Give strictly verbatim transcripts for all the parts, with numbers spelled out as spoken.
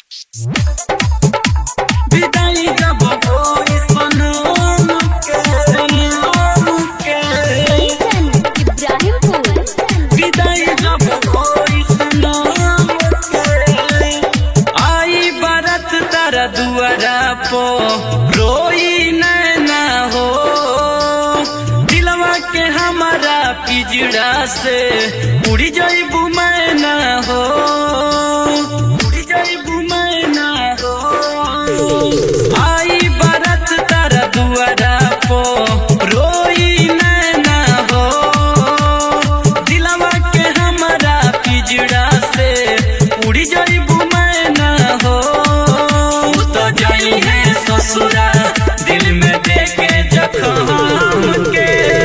विदाई जब होई सनम के सनम के इब्राहिमपुर विदाई जब होई सनम के आई बारात तारा दुआरा पो रोई नैना हो दिलवा के हमारा पिजड़ा से उड़ी जाइबू मैना हो उड़ी जाइबू मैना हो आई बारात तारा दुआरा पो रोई नैना हो दिलवा के हमारा पिजड़ा से उड़ी जाइबू मैना हो तो जाई है ससुरा दिल में देके जख्म के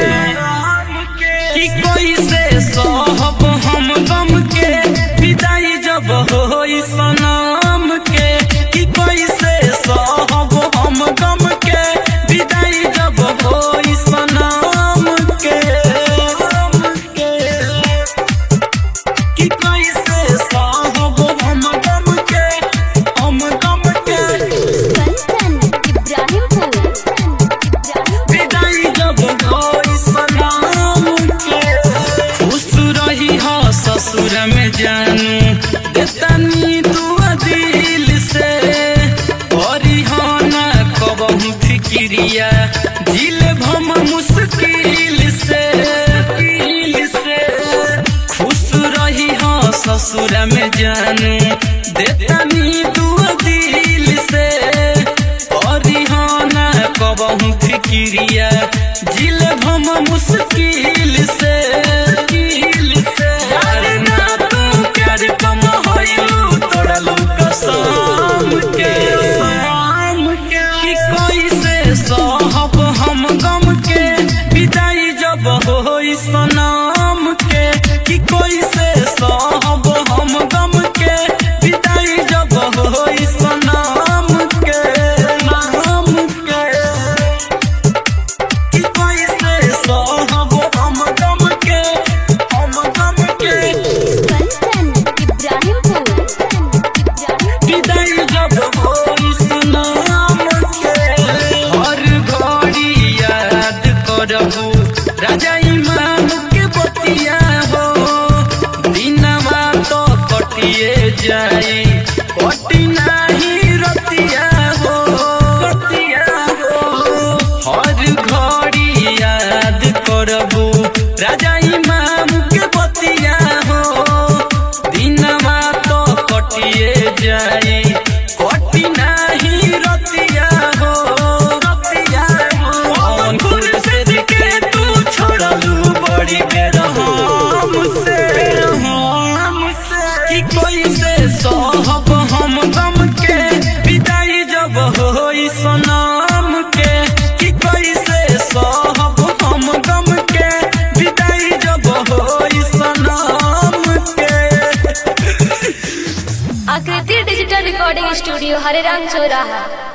कि कोई से सहब हम गम के विदाई जब होई सनम के कि कोई से सहब हम गम के विदाई जब होई सनम के कि कोई से सहब हम गम के हम गम के कंचन इब्राहिमपुर विदाई जब होई सनम के खुश रही हो ससुर में जानू देतानी दुआ दिल से करी हो ना कबहू फिक्रिया दिल भम मुश्किल से दिल से खुश रही हो ससुर में जानू देतानी दुआ दिल से करी हो ना कबहू फिक्रिया दिल भम मुश्किल से दिल से यार ना तू प्यार कम होइलू तोड़लू कसम के कसम के कि कोई से सहब हम गम के विदाई जब होई सनम के कि कोई से सहब हम गम के विदाई जब होई सनम के सनम के कि कोई से सहब हम गम के हम गम के कंचन इब्राहिमपुर विदाई जब होई सनम के हर घड़ी याद करबू राजा इमाम के बतिया हो दिनवा तो कटिए जाई कटी नाही रतिया हो रतिया हो हर घड़ी याद करबू राजा इमाम के बतिया हो दिनवा तो कटिए जाई कटी नाही रतिया हो रतिया हो अंकुर से दिखे तू छोड़लू बड़ी बेरहम से हम से कि कोई से सहब हम गम के विदाई जब होई सनम के कि कोई से सहब हम गम के विदाई जब होई सनम के आकृति डिजिटल रिकॉर्डिंग स्टूडियो हरेराम चौराहा।